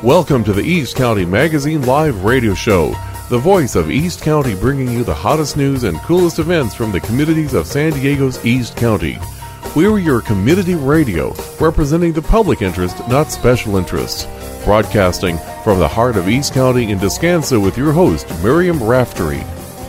Welcome to the East County Magazine Live Radio Show, the voice of East County, bringing you the hottest news and coolest events from the communities of San Diego's East County. We're your community radio, representing the public interest, not special interests. Broadcasting from the heart of East County in Descanso with your host, Miriam Raftery.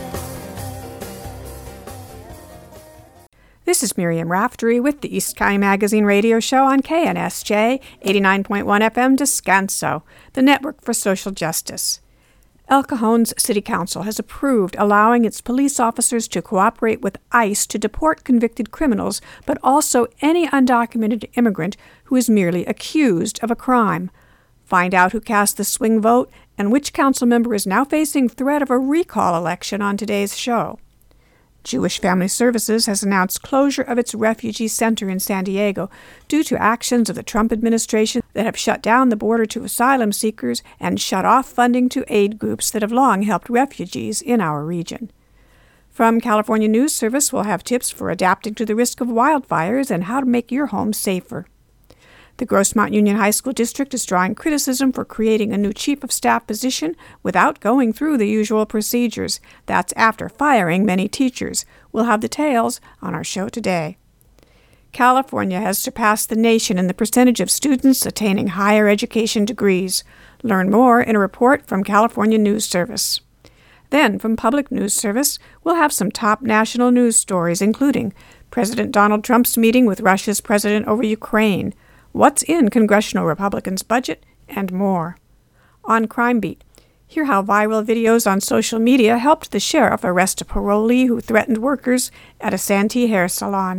This is Miriam Raftery with the East County Magazine Radio Show on KNSJ 89.1 FM Descanso, the Network for Social Justice. El Cajon's City Council has approved allowing its police officers to cooperate with ICE to deport convicted criminals, but also any undocumented immigrant who is merely accused of a crime. Find out who cast the swing vote and which council member is now facing threat of a recall election on today's show. Jewish Family Services has announced closure of its refugee center in San Diego due to actions of the Trump administration that have shut down the border to asylum seekers and shut off funding to aid groups that have long helped refugees in our region. From California News Service, we'll have tips for adapting to the risk of wildfires and how to make your home safer. The Grossmont Union High School District is drawing criticism for creating a new chief of staff position without going through the usual procedures. That's after firing many teachers. We'll have details on our show today. California has surpassed the nation in the percentage of students attaining higher education degrees. Learn more in a report from California News Service. Then, from Public News Service, we'll have some top national news stories, including President Donald Trump's meeting with Russia's president over Ukraine, what's in congressional Republicans' budget, and more. On Crime Beat, hear how viral videos on social media helped the sheriff arrest a parolee who threatened workers at a Santee hair salon.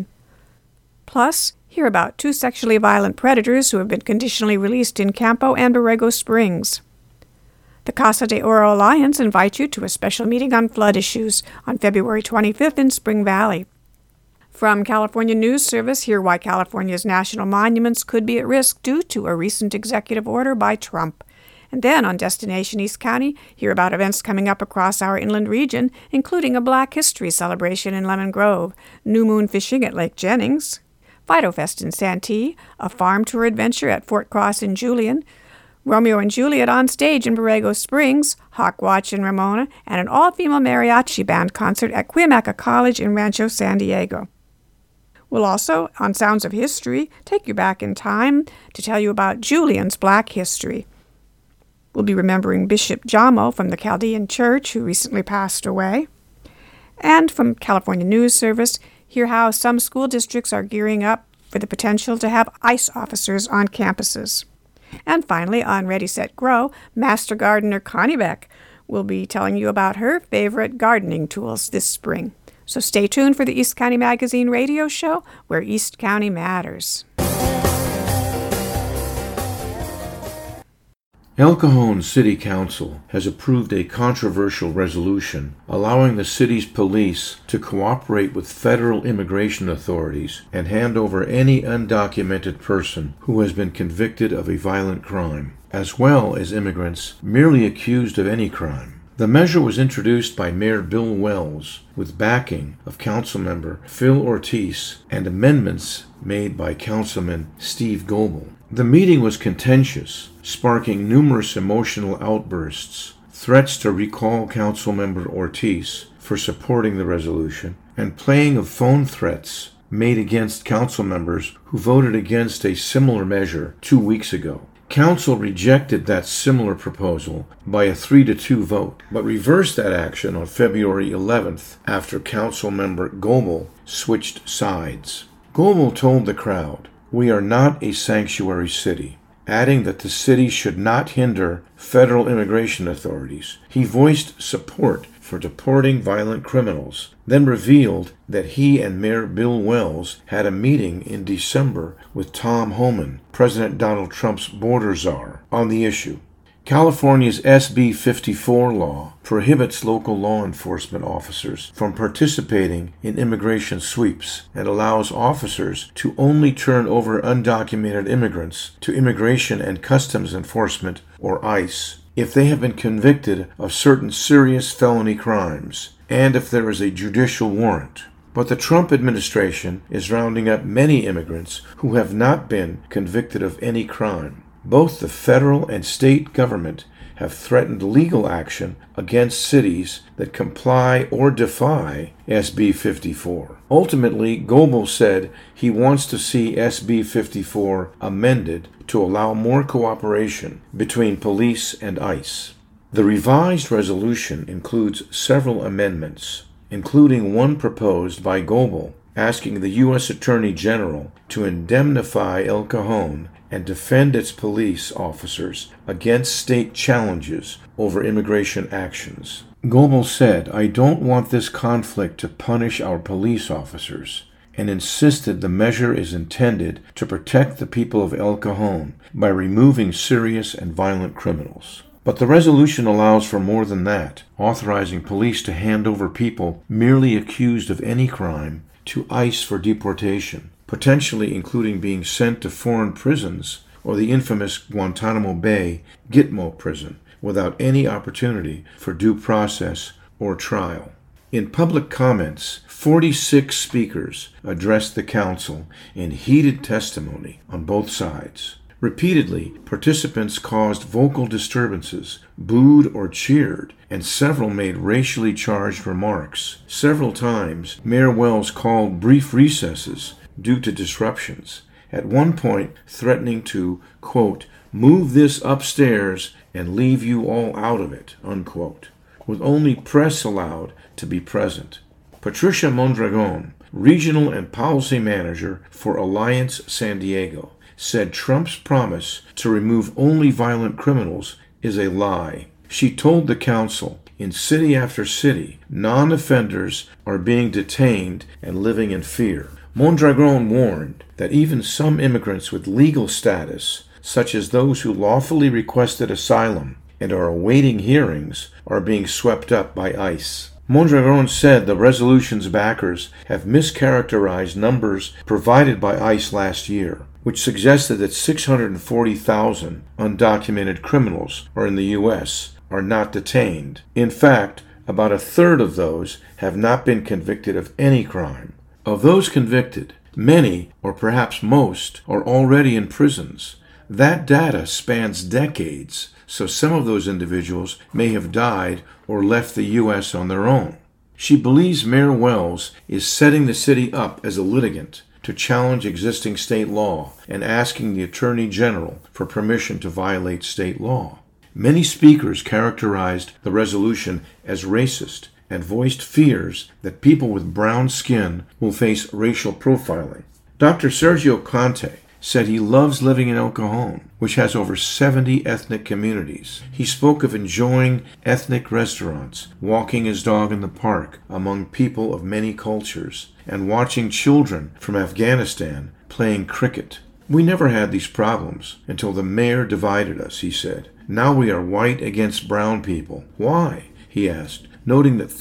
Plus, hear about two sexually violent predators who have been conditionally released in Campo and Borrego Springs. The Casa de Oro Alliance invites you to a special meeting on flood issues on February 25th in Spring Valley. From California News Service, hear why California's national monuments could be at risk due to a recent executive order by Trump. And then on Destination East County, hear about events coming up across our inland region, including a Black History celebration in Lemon Grove, New Moon fishing at Lake Jennings, Phytofest in Santee, a farm tour adventure at Fort Cross in Julian, Romeo and Juliet on stage in Borrego Springs, Hawk Watch in Ramona, and an all-female mariachi band concert at Cuyamaca College in Rancho San Diego. We'll also, on Sounds of History, take you back in time to tell you about Julian's Black history. We'll be remembering Bishop Jamo from the Chaldean Church, who recently passed away. And from California News Service, hear how some school districts are gearing up for the potential to have ICE officers on campuses. And finally, on Ready, Set, Grow, Master Gardener Connie Beck will be telling you about her favorite gardening tools this spring. So stay tuned for the East County Magazine Radio Show, where East County matters. El Cajon City Council has approved a controversial resolution allowing the city's police to cooperate with federal immigration authorities and hand over any undocumented person who has been convicted of a violent crime, as well as immigrants merely accused of any crime. The measure was introduced by Mayor Bill Wells with backing of Councilmember Phil Ortiz and amendments made by Councilman Steve Goebel. The meeting was contentious, sparking numerous emotional outbursts, threats to recall Councilmember Ortiz for supporting the resolution, and playing of phone threats made against council members who voted against a similar measure 2 weeks ago. Council rejected that similar proposal by a 3-2 vote, but reversed that action on February 11th after Councilmember Goebel switched sides. Goebel told the crowd, "We are not a sanctuary city," adding that the city should not hinder federal immigration authorities. He voiced support for deporting violent criminals, then revealed that he and Mayor Bill Wells had a meeting in December with Tom Homan, President Donald Trump's border czar, on the issue. California's SB 54 law prohibits local law enforcement officers from participating in immigration sweeps and allows officers to only turn over undocumented immigrants to Immigration and Customs Enforcement, or ICE, if they have been convicted of certain serious felony crimes and if there is a judicial warrant. But the Trump administration is rounding up many immigrants who have not been convicted of any crime. Both the federal and state government have threatened legal action against cities that comply or defy SB 54. Ultimately, Goebel said he wants to see SB 54 amended to allow more cooperation between police and ICE. The revised resolution includes several amendments, including one proposed by Goebel asking the U.S. Attorney General to indemnify El Cajon and defend its police officers against state challenges over immigration actions. Goebel said, "I don't want this conflict to punish our police officers," and insisted the measure is intended to protect the people of El Cajon by removing serious and violent criminals. But the resolution allows for more than that, authorizing police to hand over people merely accused of any crime to ICE for deportation, potentially including being sent to foreign prisons or the infamous Guantanamo Bay Gitmo prison without any opportunity for due process or trial. In public comments, 46 speakers addressed the council in heated testimony on both sides. Repeatedly, participants caused vocal disturbances, booed or cheered, and several made racially charged remarks. Several times, Mayor Wells called brief recesses due to disruptions, at one point threatening to, quote, "move this upstairs and leave you all out of it," unquote, with only press allowed to be present. Patricia Mondragon, regional and policy manager for Alliance San Diego, said Trump's promise to remove only violent criminals is a lie. She told the council, in city after city, non-offenders are being detained and living in fear. Mondragon warned that even some immigrants with legal status, such as those who lawfully requested asylum and are awaiting hearings, are being swept up by ICE. Mondragon said the resolution's backers have mischaracterized numbers provided by ICE last year, which suggested that 640,000 undocumented criminals are in the U.S. are not detained. In fact, about a third of those have not been convicted of any crime. Of those convicted, many, or perhaps most, are already in prisons. That data spans decades, so some of those individuals may have died or left the U.S. on their own. She believes Mayor Wells is setting the city up as a litigant to challenge existing state law and asking the Attorney General for permission to violate state law. Many speakers characterized the resolution as racist and voiced fears that people with brown skin will face racial profiling. Dr. Sergio Conte said he loves living in El Cajon, which has over 70 ethnic communities. He spoke of enjoying ethnic restaurants, walking his dog in the park among people of many cultures, and watching children from Afghanistan playing cricket. "We never had these problems until the mayor divided us," he said. "Now we are white against brown people. Why?" he asked, noting that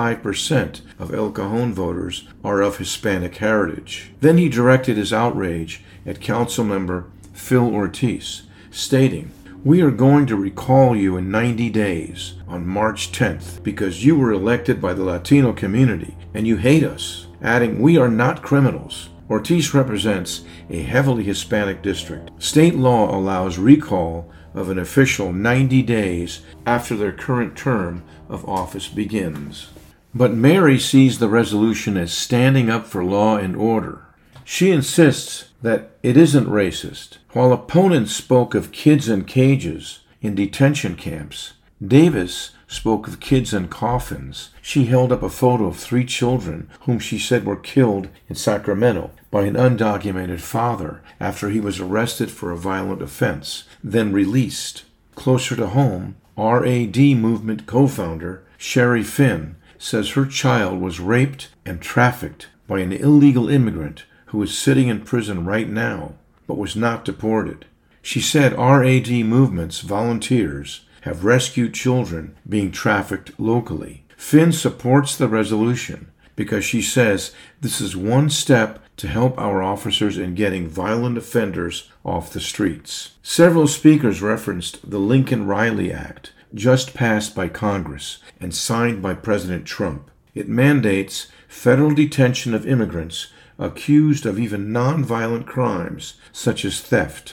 35% of El Cajon voters are of Hispanic heritage. Then he directed his outrage at Councilmember Phil Ortiz, stating, "We are going to recall you in 90 days on March 10th because you were elected by the Latino community and you hate us," adding, "We are not criminals." Ortiz represents a heavily Hispanic district. State law allows recall of an official 90 days after their current term of office begins. But Mary sees the resolution as standing up for law and order. She insists that it isn't racist. While opponents spoke of kids in cages in detention camps, Davis spoke of kids in coffins. She held up a photo of 3 children whom she said were killed in Sacramento by an undocumented father after he was arrested for a violent offense, then released. Closer to home, RAD movement co-founder Sherry Finn says her child was raped and trafficked by an illegal immigrant who is sitting in prison right now, but was not deported. She said RAD movement's volunteers have rescued children being trafficked locally. Finn supports the resolution because she says this is one step to help our officers in getting violent offenders off the streets. Several speakers referenced the Lincoln Riley Act, just passed by Congress and signed by President Trump. It mandates federal detention of immigrants accused of even nonviolent crimes such as theft.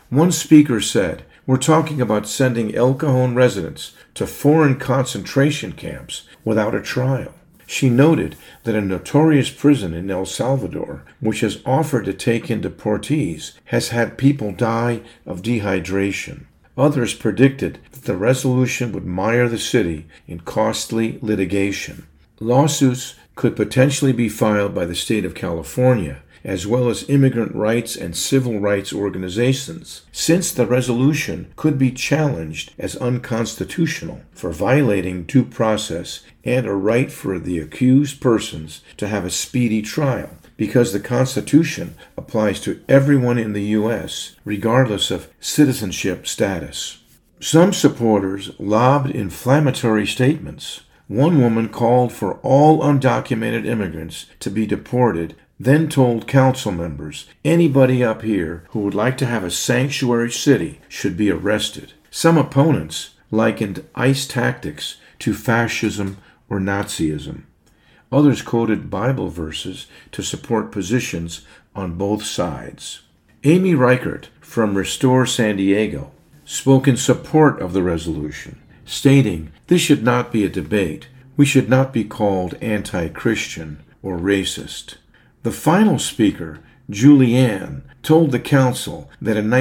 One speaker said, "We're talking about sending El Cajon residents to foreign concentration camps without a trial." She noted that a notorious prison in El Salvador, which has offered to take in deportees, has had people die of dehydration. Others predicted that the resolution would mire the city in costly litigation. Lawsuits could potentially be filed by the state of California, as well as immigrant rights and civil rights organizations, since the resolution could be challenged as unconstitutional for violating due process and a right for the accused persons to have a speedy trial, because the Constitution applies to everyone in the U.S., regardless of citizenship status. Some supporters lobbed inflammatory statements. One woman called for all undocumented immigrants to be deported, then told council members, "Anybody up here who would like to have a sanctuary city should be arrested." Some opponents likened ICE tactics to fascism or Nazism. Others quoted Bible verses to support positions on both sides. Amy Reichert from Restore San Diego spoke in support of the resolution, stating, "This should not be a debate. We should not be called anti-Christian or racist." The final speaker, Julianne, told the council that in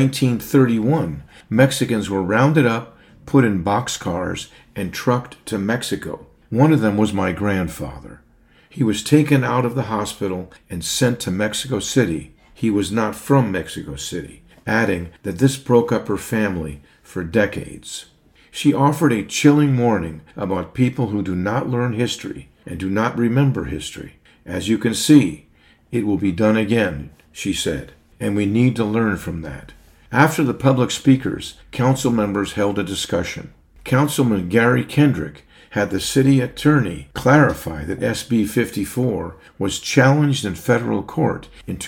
1931, Mexicans were rounded up, put in boxcars, and trucked to Mexico. One of them was my grandfather. He was taken out of the hospital and sent to Mexico City. He was not from Mexico City, adding that this broke up her family for decades. She offered a chilling warning about people who do not learn history and do not remember history. "As you can see, it will be done again," she said, "and we need to learn from that." After the public speakers, council members held a discussion. Councilman Gary Kendrick had the city attorney clarify that SB 54 was challenged in federal court in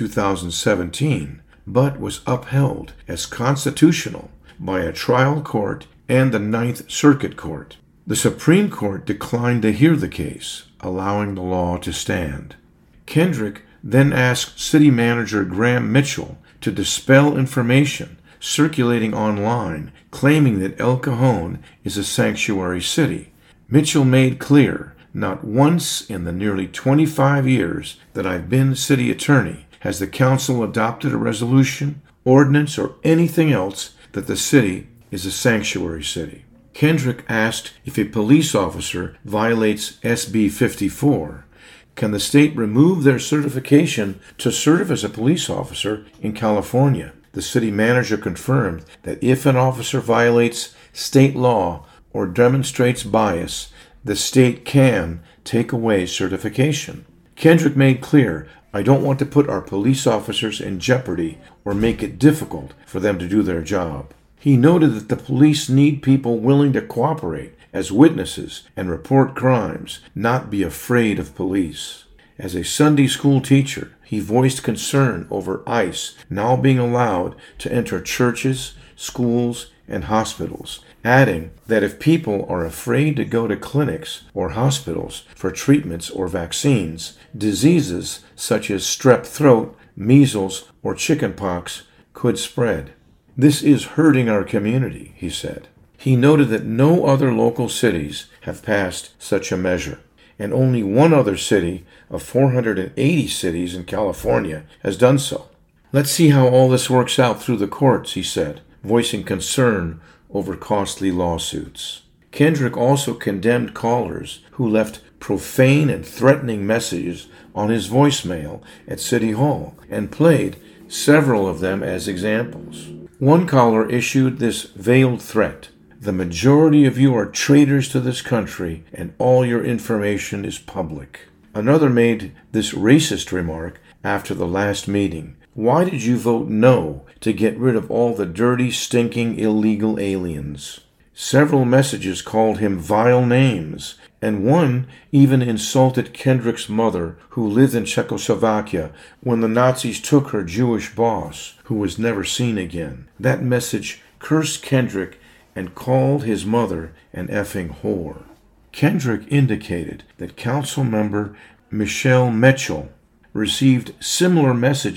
2017, but was upheld as constitutional by a trial court and the Ninth Circuit Court. The Supreme Court declined to hear the case, allowing the law to stand. Kendrick then asked City Manager Graham Mitchell to dispel information circulating online claiming that El Cajon is a sanctuary city. Mitchell made clear, "Not once in the nearly 25 years that I've been city attorney has the council adopted a resolution, ordinance, or anything else that the city is a sanctuary city." Kendrick asked if a police officer violates SB 54, can the state remove their certification to serve as a police officer in California? The city manager confirmed that if an officer violates state law or demonstrates bias, the state can take away certification. Kendrick made clear, "I don't want to put our police officers in jeopardy or make it difficult for them to do their job." He noted that the police need people willing to cooperate as witnesses and report crimes, not be afraid of police. As a Sunday school teacher, he voiced concern over ICE now being allowed to enter churches, schools, and hospitals, adding that if people are afraid to go to clinics or hospitals for treatments or vaccines, diseases such as strep throat, measles, or chickenpox could spread. "This is hurting our community," he said. He noted that no other local cities have passed such a measure, and only one other city of 480 cities in California has done so. "Let's see how all this works out through the courts," he said, voicing concern over costly lawsuits. Kendrick also condemned callers who left profane and threatening messages on his voicemail at City Hall and played several of them as examples. One caller issued this veiled threat: "The majority of you are traitors to this country, and all your information is public." Another made this racist remark after the last meeting: "Why did you vote no to get rid of all the dirty, stinking, illegal aliens?" Several messages called him vile names, and one even insulted Kendrick's mother, who lived in Czechoslovakia when the Nazis took her Jewish boss, who was never seen again. That message cursed Kendrick and called his mother an effing whore. Kendrick indicated that council member Michelle Mitchell received similar messages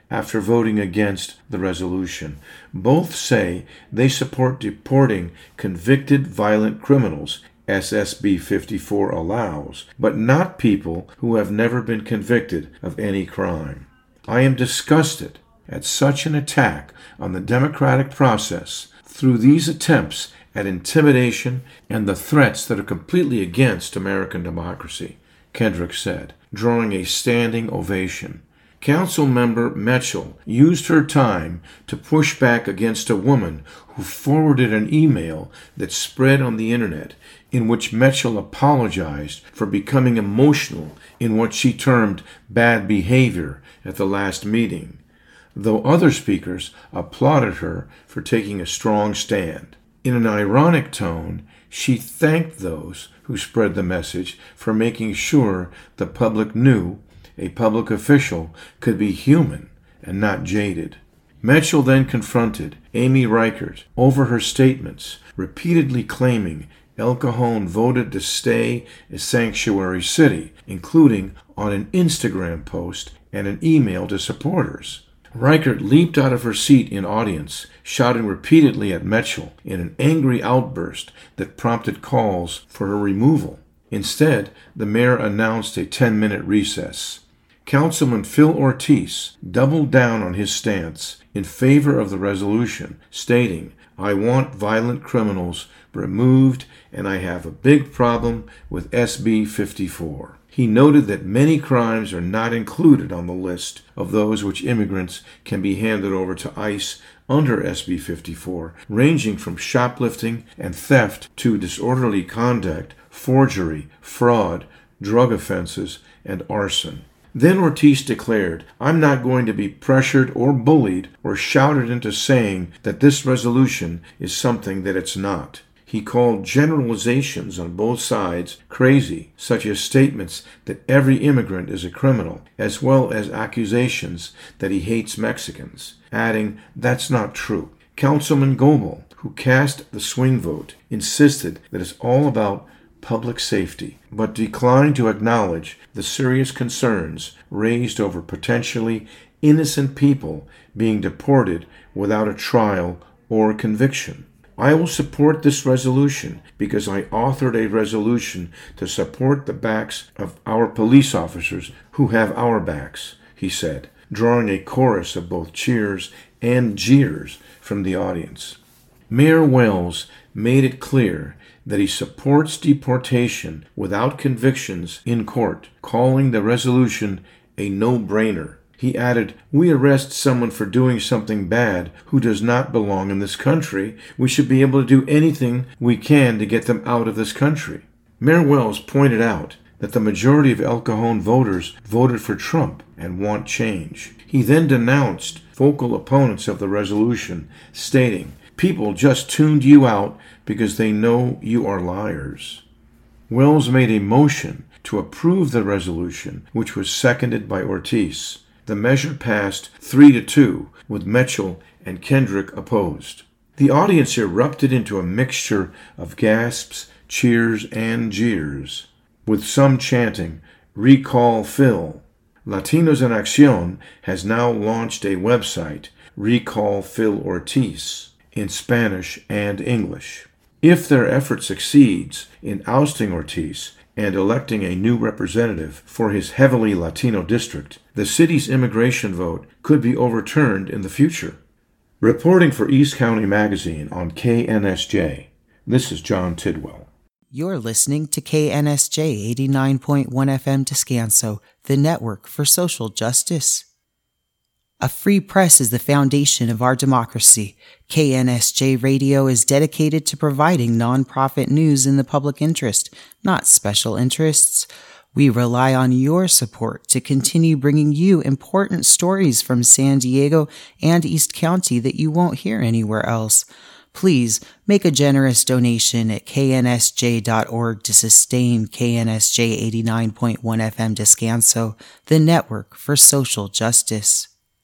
after voting against the resolution. Both say they support deporting convicted violent criminals, as SB 54 allows, but not people who have never been convicted of any crime. I am disgusted at such an attack on the democratic process through these attempts at intimidation and the threats that are completely against American democracy, Kendrick said, drawing a standing ovation. Councilmember Metchell used her time to push back against a woman who forwarded an email that spread on the internet in which Metchell apologized for becoming emotional in what she termed bad behavior at the last meeting, though other speakers applauded her for taking a strong stand. In an ironic tone, she thanked those who spread the message for making sure the public knew a public official could be human and not jaded. Metchell then confronted Amy Reichert over her statements, repeatedly claiming El Cajon voted to stay a sanctuary city, including on an Instagram post and an email to supporters. Reichert leaped out of her seat in audience, shouting repeatedly at Metchell in an angry outburst that prompted calls for her removal. Instead, the mayor announced a 10-minute recess. Councilman Phil Ortiz doubled down on his stance in favor of the resolution, stating, "I want violent criminals removed, and I have a big problem with SB 54. He noted that many crimes are not included on the list of those which immigrants can be handed over to ICE under SB 54, ranging from shoplifting and theft to disorderly conduct, forgery, fraud, drug offenses, and arson." Then Ortiz declared, "I'm not going to be pressured or bullied or shouted into saying that this resolution is something that it's not." He called generalizations on both sides crazy, such as statements that every immigrant is a criminal, as well as accusations that he hates Mexicans, adding, "That's not true." Councilman Goebel, who cast the swing vote, insisted that it's all about public safety, but declined to acknowledge the serious concerns raised over potentially innocent people being deported without a trial or conviction. "I will support this resolution because I authored a resolution to support the backs of our police officers who have our backs," he said, drawing a chorus of both cheers and jeers from the audience. Mayor Wells made it clear that he supports deportation without convictions in court, calling the resolution a no-brainer. He added, "We arrest someone for doing something bad who does not belong in this country. We should be able to do anything we can to get them out of this country." Mayor Wells pointed out that the majority of El Cajon voters voted for Trump and want change. He then denounced vocal opponents of the resolution, stating, "People just tuned you out because they know you are liars." Wells made a motion to approve the resolution, which was seconded by Ortiz. The measure passed 3-2, with Metchell and Kendrick opposed. The audience erupted into a mixture of gasps, cheers, and jeers, with some chanting, "Recall Phil." Latinos en Acción has now launched a website, Recall Phil Ortiz, in Spanish and English. If their effort succeeds in ousting Ortiz and electing a new representative for his heavily Latino district, the city's immigration vote could be overturned in the future. Reporting for East County Magazine on KNSJ, this is John Tidwell. You're listening to KNSJ 89.1 FM Descanso, the network for social justice. A free press is the foundation of our democracy. KNSJ Radio is dedicated to providing nonprofit news in the public interest, not special interests. We rely on your support to continue bringing you important stories from San Diego and East County that you won't hear anywhere else. Please make a generous donation at knsj.org to sustain KNSJ 89.1 FM Descanso, the network for social justice.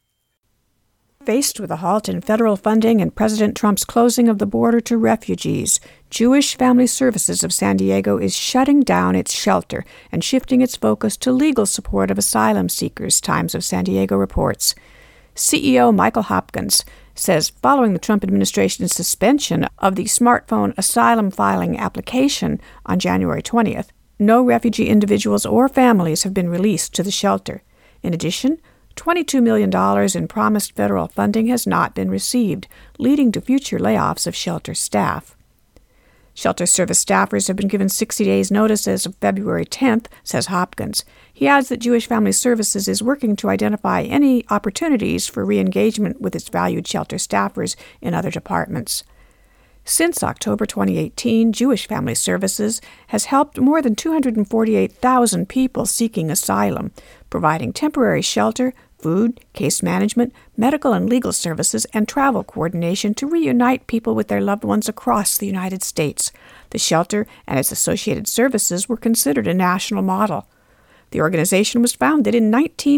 Faced with a halt in federal funding and President Trump's closing of the border to refugees, Jewish Family Services of San Diego is shutting down its shelter and shifting its focus to legal support of asylum seekers, Times of San Diego reports. CEO Michael Hopkins says following the Trump administration's suspension of the smartphone asylum filing application on January 20th, no refugee individuals or families have been released to the shelter. In addition, $22 million in promised federal funding has not been received, leading to future layoffs of shelter staff. Shelter service staffers have been given 60 days' notice as of February 10th, says Hopkins. He adds that Jewish Family Services is working to identify any opportunities for re-engagement with its valued shelter staffers in other departments. Since October 2018, Jewish Family Services has helped more than 248,000 people seeking asylum, providing temporary shelter, food, case management, medical and legal services, and travel coordination to reunite people with their loved ones across the United States. The shelter and its associated services were considered a national model. The organization was founded in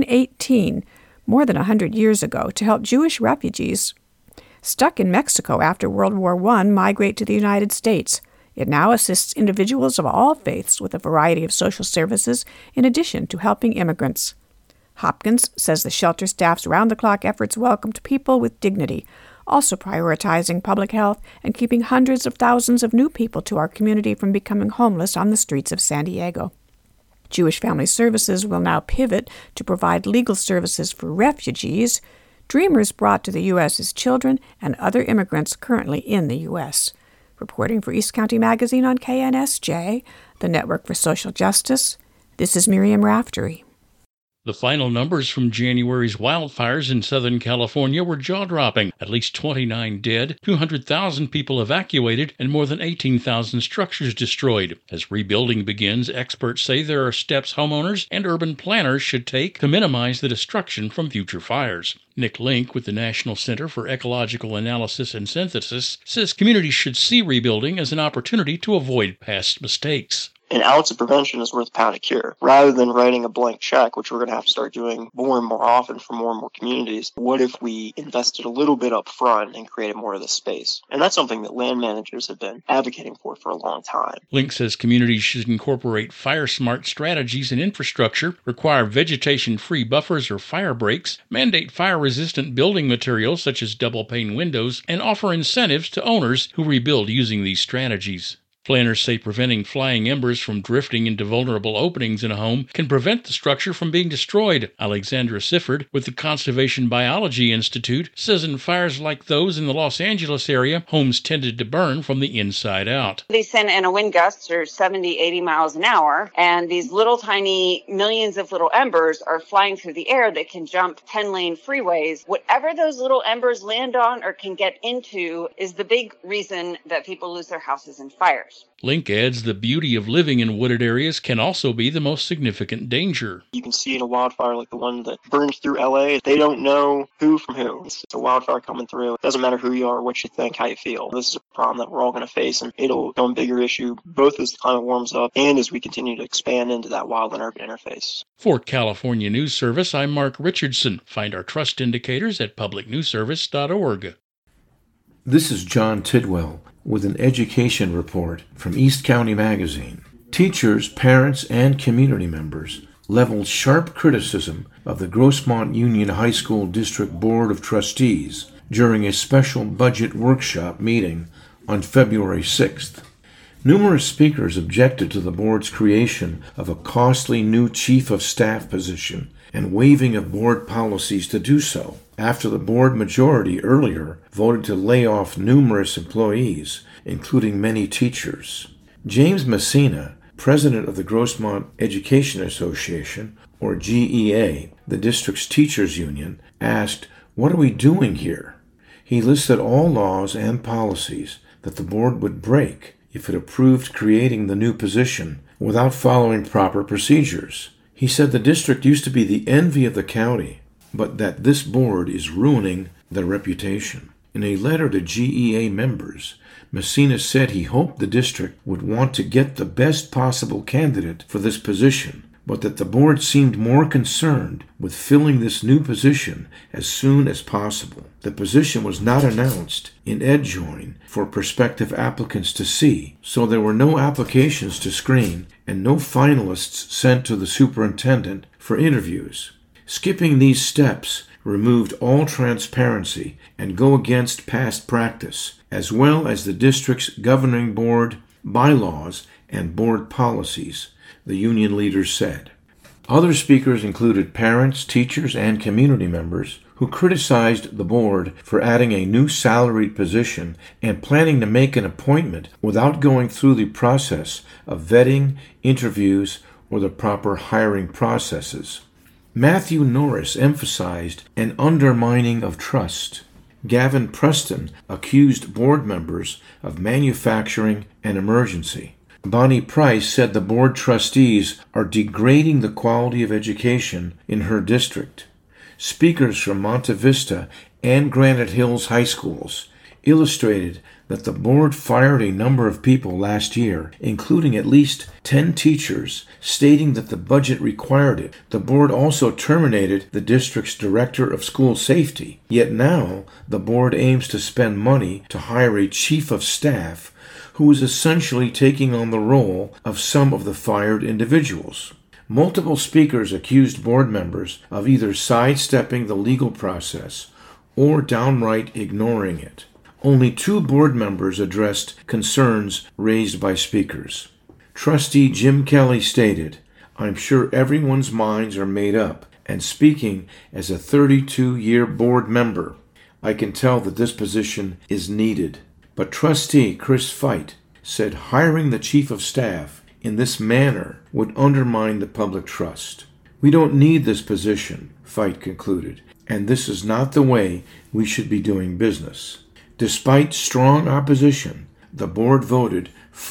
1918, more than 100 years ago, to help Jewish refugees stuck in Mexico after World War I migrate to the United States. It now assists individuals of all faiths with a variety of social services in addition to helping immigrants. Hopkins says the shelter staff's round-the-clock efforts welcomed people with dignity, also prioritizing public health and keeping hundreds of thousands of new people to our community from becoming homeless on the streets of San Diego. Jewish Family Services will now pivot to provide legal services for refugees, dreamers brought to the U.S. as children, and other immigrants currently in the U.S. Reporting for East County Magazine on KNSJ, the Network for Social Justice, this is Miriam Raftery. The final numbers from January's wildfires in Southern California were jaw-dropping. At least 29 dead, 200,000 people evacuated, and more than 18,000 structures destroyed. As rebuilding begins, experts say there are steps homeowners and urban planners should take to minimize the destruction from future fires. Nick Link with the National Center for Ecological Analysis and Synthesis says communities should see rebuilding as an opportunity to avoid past mistakes. An ounce of prevention is worth a pound of cure. Rather than writing a blank check, which we're going to have to start doing more and more often for more and more communities, what if we invested a little bit up front and created more of the space? And that's something that land managers have been advocating for a long time. Link says communities should incorporate fire-smart strategies and infrastructure, require vegetation-free buffers or fire breaks, mandate fire-resistant building materials such as double-pane windows, and offer incentives to owners who rebuild using these strategies. Planners say preventing flying embers from drifting into vulnerable openings in a home can prevent the structure from being destroyed. Alexandra Sifford with the Conservation Biology Institute says in fires like those in the Los Angeles area, homes tended to burn from the inside out. They send in a wind gusts are 70, 80 miles an hour, and these little tiny millions of little embers are flying through the air that can jump 10-lane freeways. Whatever those little embers land on or can get into is the big reason that people lose their houses in fires. Link adds the beauty of living in wooded areas can also be the most significant danger. You can see in a wildfire like the one that burned through LA, they don't know who from who. It's a wildfire coming through. It doesn't matter who you are, what you think, how you feel. This is a problem that we're all going to face, and it'll become a bigger issue both as the climate warms up and as we continue to expand into that wild and urban interface. For California News Service, I'm Mark Richardson. Find our trust indicators at publicnewsservice.org. This is John Tidwell with an education report from East County Magazine. Teachers, parents, and community members leveled sharp criticism of the Grossmont Union High School District Board of Trustees during a special budget workshop meeting on February 6th. Numerous speakers objected to the board's creation of a costly new chief of staff position and waiving of board policies to do so, after the board majority earlier voted to lay off numerous employees, including many teachers. James Messina, president of the Grossmont Education Association, or GEA, the district's teachers union, asked, "What are we doing here?" He listed all laws and policies that the board would break if it approved creating the new position without following proper procedures. He said the district used to be the envy of the county, but that this board is ruining their reputation. In a letter to GEA members, Messina said he hoped the district would want to get the best possible candidate for this position, but that the board seemed more concerned with filling this new position as soon as possible. The position was not announced in EdJoin for prospective applicants to see, so there were no applications to screen and no finalists sent to the superintendent for interviews. Skipping these steps removed all transparency and go against past practice, as well as the district's governing board bylaws and board policies, the union leaders said. Other speakers included parents, teachers, and community members who criticized the board for adding a new salaried position and planning to make an appointment without going through the process of vetting, interviews, or the proper hiring processes. Matthew Norris emphasized an undermining of trust. Gavin Preston accused board members of manufacturing an emergency. Bonnie Price said the board trustees are degrading the quality of education in her district. Speakers from Monte Vista and Granite Hills high schools illustrated that the board fired a number of people last year, including at least 10 teachers, stating that the budget required it. The board also terminated the district's director of school safety. Yet now, the board aims to spend money to hire a chief of staff who is essentially taking on the role of some of the fired individuals. Multiple speakers accused board members of either sidestepping the legal process or downright ignoring it. Only 2 board members addressed concerns raised by speakers. Trustee Jim Kelly stated, "I'm sure everyone's minds are made up, and speaking as a 32-year board member, I can tell that this position is needed." But Trustee Chris Feit said hiring the chief of staff in this manner would undermine the public trust. "We don't need this position," Feit concluded, "and this is not the way we should be doing business." Despite strong opposition, the board voted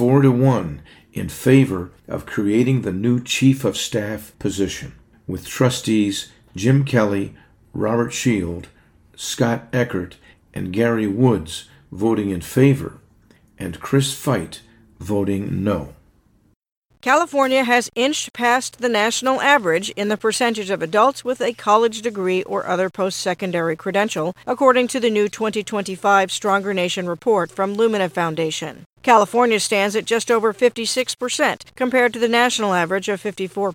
4-1 in favor of creating the new chief of staff position, with trustees Jim Kelly, Robert Shield, Scott Eckert, and Gary Woods voting in favor, and Chris Feit voting no. California has inched past the national average in the percentage of adults with a college degree or other post-secondary credential, according to the new 2025 Stronger Nation report from Lumina Foundation. California stands at just over 56%, compared to the national average of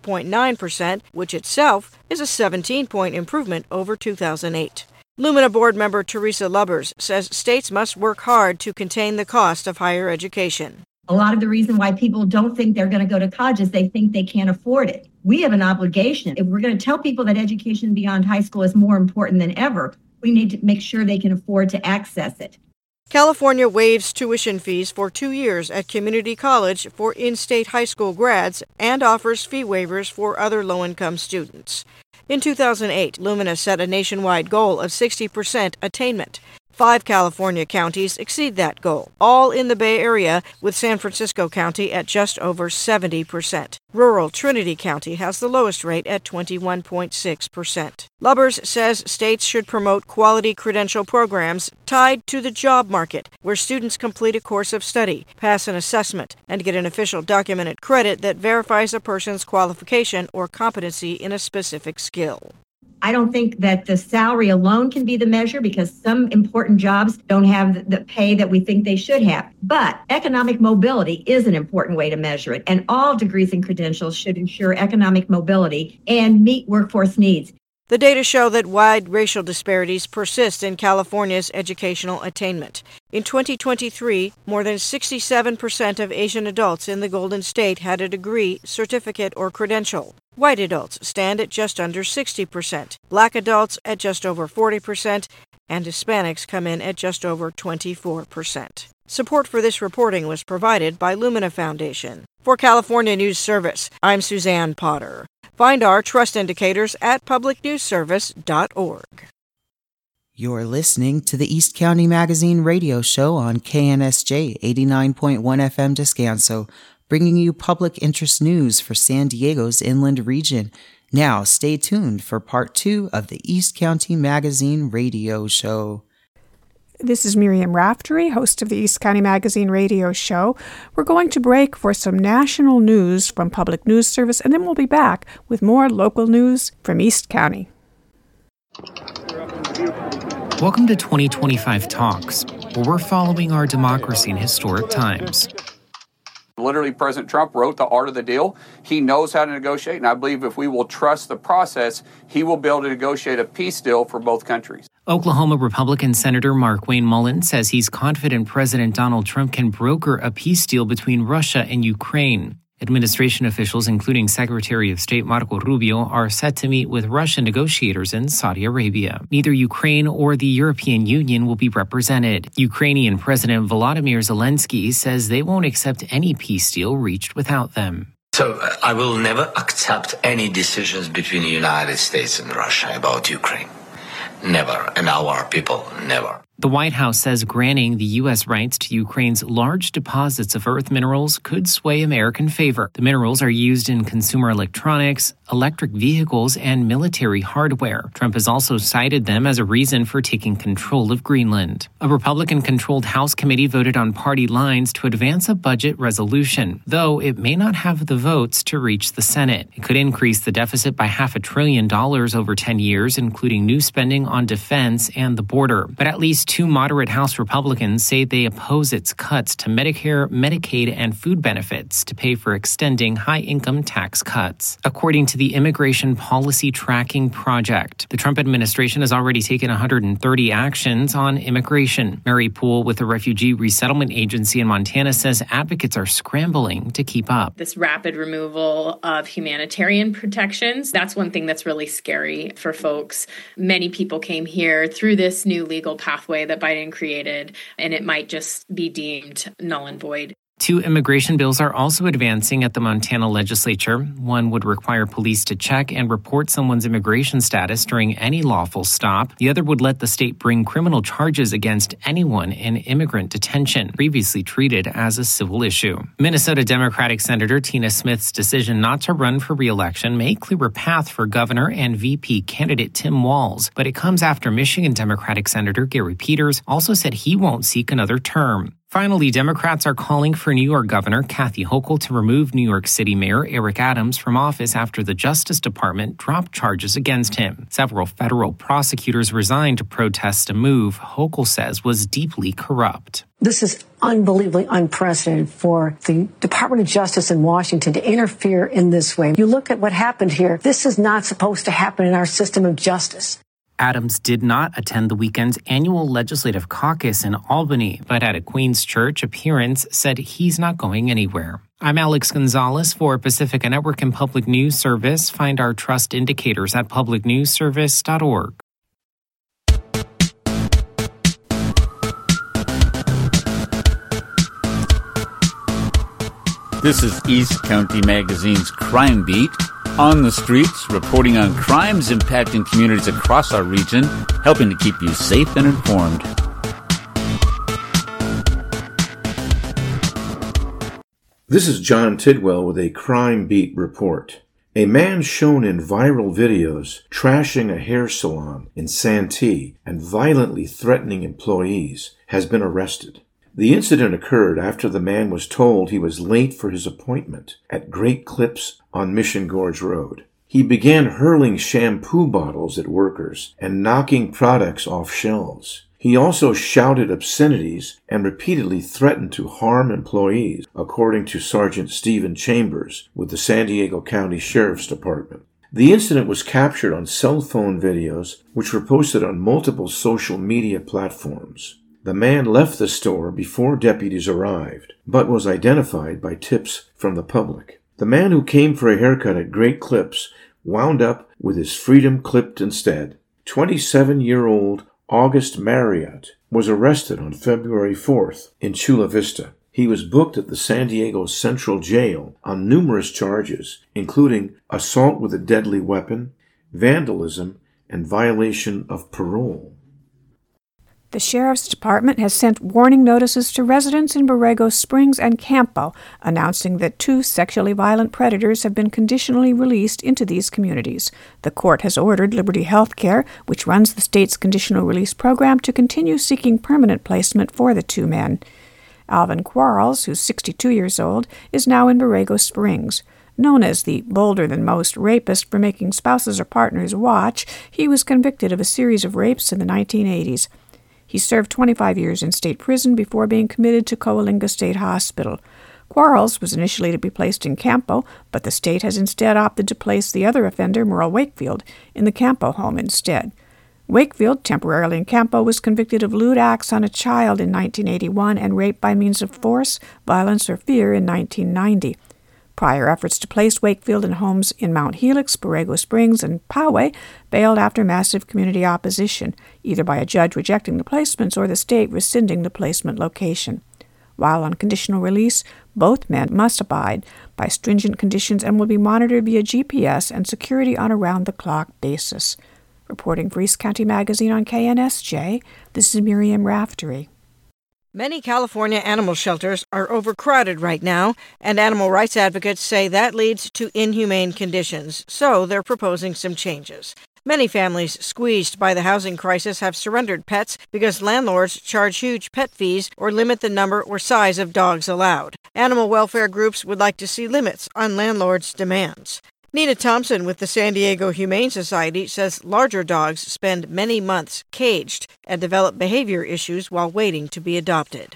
54.9%, which itself is a 17-point improvement over 2008. Lumina board member Teresa Lubbers says states must work hard to contain the cost of higher education. A lot of the reason why people don't think they're going to go to college is they think they can't afford it. We have an obligation. If we're going to tell people that education beyond high school is more important than ever, we need to make sure they can afford to access it. California waives tuition fees for 2 years at community college for in-state high school grads and offers fee waivers for other low-income students. In 2008, Lumina set a nationwide goal of 60% attainment. 5 California counties exceed that goal, all in the Bay Area, with San Francisco County at just over 70%. Rural Trinity County has the lowest rate at 21.6%. Lubbers says states should promote quality credential programs tied to the job market, where students complete a course of study, pass an assessment, and get an official documented credit that verifies a person's qualification or competency in a specific skill. I don't think that the salary alone can be the measure because some important jobs don't have the pay that we think they should have. But economic mobility is an important way to measure it, and all degrees and credentials should ensure economic mobility and meet workforce needs. The data show that wide racial disparities persist in California's educational attainment. In 2023, more than 67% of Asian adults in the Golden State had a degree, certificate, or credential. White adults stand at just under 60%, Black adults at just over 40%, and Hispanics come in at just over 24%. Support for this reporting was provided by Lumina Foundation. For California News Service, I'm Suzanne Potter. Find our trust indicators at publicnewsservice.org. You're listening to the East County Magazine radio show on KNSJ 89.1 FM Descanso, bringing you public interest news for San Diego's inland region. Now, stay tuned for part 2 of the East County Magazine radio show. This is Miriam Raftery, host of the East County Magazine radio show. We're going to break for some national news from Public News Service, and then we'll be back with more local news from East County. Welcome to 2025 Talks, where we're following our democracy in historic times. Literally, President Trump wrote the art of the deal. He knows how to negotiate, and I believe if we will trust the process, he will be able to negotiate a peace deal for both countries. Oklahoma Republican Senator Markwayne Mullin says he's confident President Donald Trump can broker a peace deal between Russia and Ukraine. Administration officials, including Secretary of State Marco Rubio, are set to meet with Russian negotiators in Saudi Arabia. Neither Ukraine or the European Union will be represented. Ukrainian President Volodymyr Zelensky says they won't accept any peace deal reached without them. So I will never accept any decisions between the United States and Russia about Ukraine. Never. And our people, never. The White House says granting the U.S. rights to Ukraine's large deposits of earth minerals could sway American favor. The minerals are used in consumer electronics, electric vehicles, and military hardware. Trump has also cited them as a reason for taking control of Greenland. A Republican-controlled House committee voted on party lines to advance a budget resolution, though it may not have the votes to reach the Senate. It could increase the deficit by $500 billion over 10 years, including new spending on defense and the border. But at least two moderate House Republicans say they oppose its cuts to Medicare, Medicaid, and food benefits to pay for extending high-income tax cuts. According to the Immigration Policy Tracking Project, the Trump administration has already taken 130 actions on immigration. Mary Poole with the Refugee Resettlement Agency in Montana says advocates are scrambling to keep up. This rapid removal of humanitarian protections, that's one thing that's really scary for folks. Many people came here through this new legal pathway that Biden created, and it might just be deemed null and void. Two immigration bills are also advancing at the Montana legislature. One would require police to check and report someone's immigration status during any lawful stop. The other would let the state bring criminal charges against anyone in immigrant detention, previously treated as a civil issue. Minnesota Democratic Senator Tina Smith's decision not to run for re-election may clear a path for governor and VP candidate Tim Walz, but it comes after Michigan Democratic Senator Gary Peters also said he won't seek another term. Finally, Democrats are calling for New York Governor Kathy Hochul to remove New York City Mayor Eric Adams from office after the Justice Department dropped charges against him. Several federal prosecutors resigned to protest a move Hochul says was deeply corrupt. This is unbelievably unprecedented for the Department of Justice in Washington to interfere in this way. You look at what happened here. This is not supposed to happen in our system of justice. Adams did not attend the weekend's annual legislative caucus in Albany, but at a Queens Church appearance said he's not going anywhere. I'm Alex Gonzalez for Pacifica Network and Public News Service. Find our trust indicators at publicnewsservice.org. This is East County Magazine's Crime Beat. On the streets, reporting on crimes impacting communities across our region, helping to keep you safe and informed. This is John Tidwell with a Crime Beat report. A man shown in viral videos trashing a hair salon in Santee and violently threatening employees has been arrested. The incident occurred after the man was told he was late for his appointment at Great Clips on Mission Gorge Road. He began hurling shampoo bottles at workers and knocking products off shelves. He also shouted obscenities and repeatedly threatened to harm employees, according to Sergeant Stephen Chambers with the San Diego County Sheriff's Department. The incident was captured on cell phone videos, which were posted on multiple social media platforms. The man left the store before deputies arrived, but was identified by tips from the public. The man who came for a haircut at Great Clips wound up with his freedom clipped instead. 27-year-old August Marriott was arrested on February 4th in Chula Vista. He was booked at the San Diego Central Jail on numerous charges, including assault with a deadly weapon, vandalism, and violation of parole. The Sheriff's Department has sent warning notices to residents in Borrego Springs and Campo, announcing that 2 sexually violent predators have been conditionally released into these communities. The court has ordered Liberty Healthcare, which runs the state's conditional release program, to continue seeking permanent placement for the 2 men. Alvin Quarles, who's 62 years old, is now in Borrego Springs. Known as the bolder-than-most rapist for making spouses or partners watch, he was convicted of a series of rapes in the 1980s. He served 25 years in state prison before being committed to Coalinga State Hospital. Quarles was initially to be placed in Campo, but the state has instead opted to place the other offender, Merle Wakefield, in the Campo home instead. Wakefield, temporarily in Campo, was convicted of lewd acts on a child in 1981 and rape by means of force, violence, or fear in 1990. Prior efforts to place Wakefield in homes in Mount Helix, Borrego Springs, and Poway failed after massive community opposition, either by a judge rejecting the placements or the state rescinding the placement location. While on conditional release, both men must abide by stringent conditions and will be monitored via GPS and security on a round-the-clock basis. Reporting for East County Magazine on KNSJ, this is Miriam Raftery. Many California animal shelters are overcrowded right now, and animal rights advocates say that leads to inhumane conditions, so they're proposing some changes. Many families squeezed by the housing crisis have surrendered pets because landlords charge huge pet fees or limit the number or size of dogs allowed. Animal welfare groups would like to see limits on landlords' demands. Nina Thompson with the San Diego Humane Society says larger dogs spend many months caged and develop behavior issues while waiting to be adopted.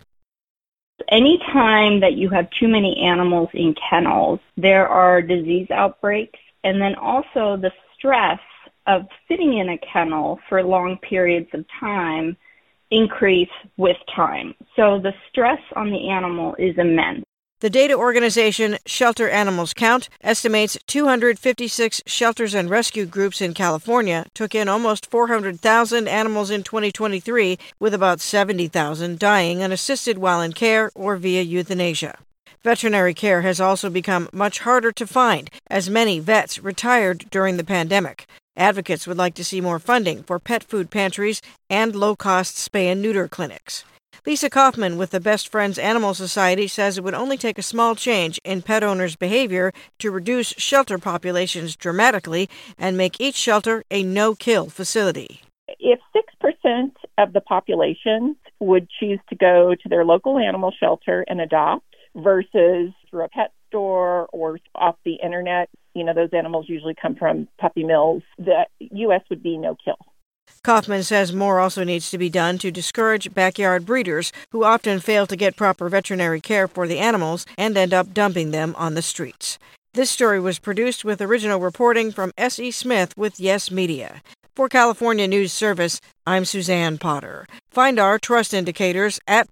Any time that you have too many animals in kennels, there are disease outbreaks, and then also the stress of sitting in a kennel for long periods of time increase with time. So the stress on the animal is immense. The data organization Shelter Animals Count estimates 256 shelters and rescue groups in California took in almost 400,000 animals in 2023, with about 70,000 dying unassisted while in care or via euthanasia. Veterinary care has also become much harder to find, as many vets retired during the pandemic. Advocates would like to see more funding for pet food pantries and low-cost spay and neuter clinics. Lisa Kaufman with the Best Friends Animal Society says it would only take a small change in pet owners' behavior to reduce shelter populations dramatically and make each shelter a no-kill facility. If 6% of the population would choose to go to their local animal shelter and adopt versus through a pet store or off the internet, those animals usually come from puppy mills, the U.S. would be no-kill. Kaufman says more also needs to be done to discourage backyard breeders who often fail to get proper veterinary care for the animals and end up dumping them on the streets. This story was produced with original reporting from S.E. Smith with Yes Media. For California News Service, I'm Suzanne Potter. Find our trust indicators at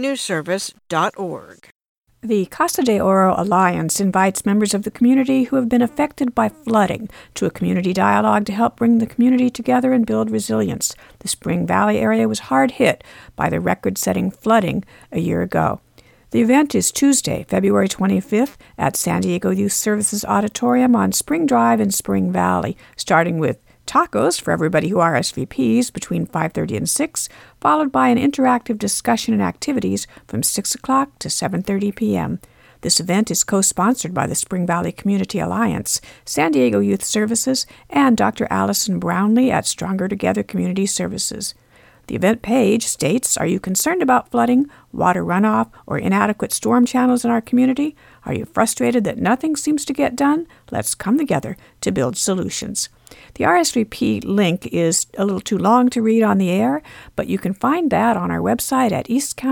publicnewsservice.org. The Costa de Oro Alliance invites members of the community who have been affected by flooding to a community dialogue to help bring the community together and build resilience. The Spring Valley area was hard hit by the record-setting flooding a year ago. The event is Tuesday, February 25th at San Diego Youth Services Auditorium on Spring Drive in Spring Valley, starting with tacos for everybody who RSVPs between 5:30 and 6, followed by an interactive discussion and activities from 6 o'clock to 7:30 p.m. This event is co-sponsored by the Spring Valley Community Alliance, San Diego Youth Services, and Dr. Allison Brownlee at Stronger Together Community Services. The event page states, are you concerned about flooding, water runoff, or inadequate storm channels in our community? Are you frustrated that nothing seems to get done? Let's come together to build solutions. The RSVP link is a little too long to read on the air, but you can find that on our website at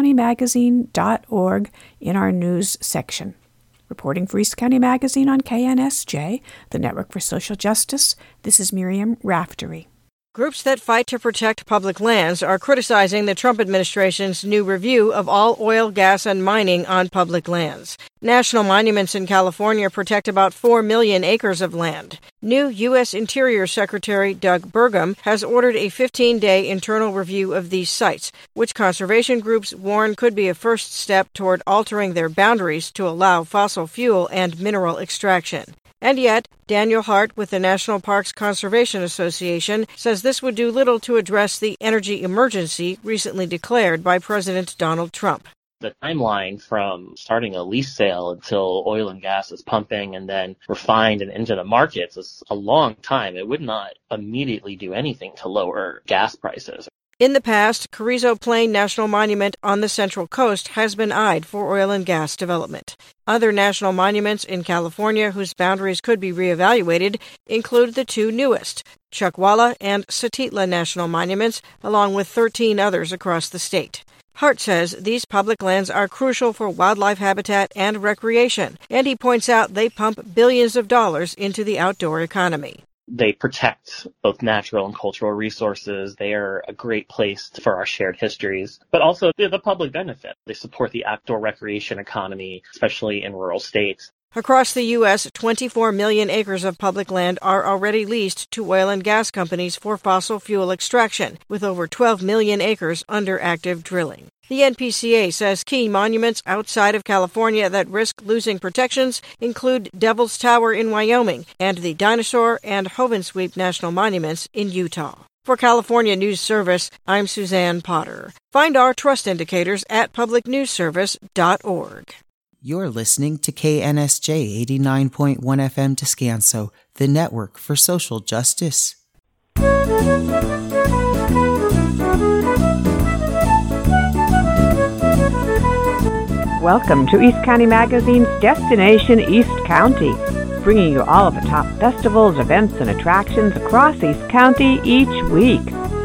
eastcountymagazine.org in our news section. Reporting for East County Magazine on KNSJ, the Network for Social Justice, this is Miriam Raftery. Groups that fight to protect public lands are criticizing the Trump administration's new review of all oil, gas, and mining on public lands. National monuments in California protect about 4 million acres of land. New U.S. Interior Secretary Doug Burgum has ordered a 15-day internal review of these sites, which conservation groups warn could be a first step toward altering their boundaries to allow fossil fuel and mineral extraction. And yet, Daniel Hart with the National Parks Conservation Association says this would do little to address the energy emergency recently declared by President Donald Trump. The timeline from starting a lease sale until oil and gas is pumping and then refined and into the markets is a long time. It would not immediately do anything to lower gas prices. In the past, Carrizo Plain National Monument on the Central Coast has been eyed for oil and gas development. Other national monuments in California whose boundaries could be reevaluated include the two newest, Chuckwalla and Satitla National Monuments, along with 13 others across the state. Hart says these public lands are crucial for wildlife habitat and recreation, and he points out they pump billions of dollars into the outdoor economy. They protect both natural and cultural resources. They are a great place for our shared histories, but also the public benefit. They support the outdoor recreation economy, especially in rural states. Across the U.S., 24 million acres of public land are already leased to oil and gas companies for fossil fuel extraction, with over 12 million acres under active drilling. The NPCA says key monuments outside of California that risk losing protections include Devil's Tower in Wyoming and the Dinosaur and Hovensweep National Monuments in Utah. For California News Service, I'm Suzanne Potter. Find our trust indicators at publicnewsservice.org. You're listening to KNSJ 89.1 FM Descanso, the network for social justice. Welcome to East County Magazine's Destination East County, bringing you all of the top festivals, events, and attractions across East County each week.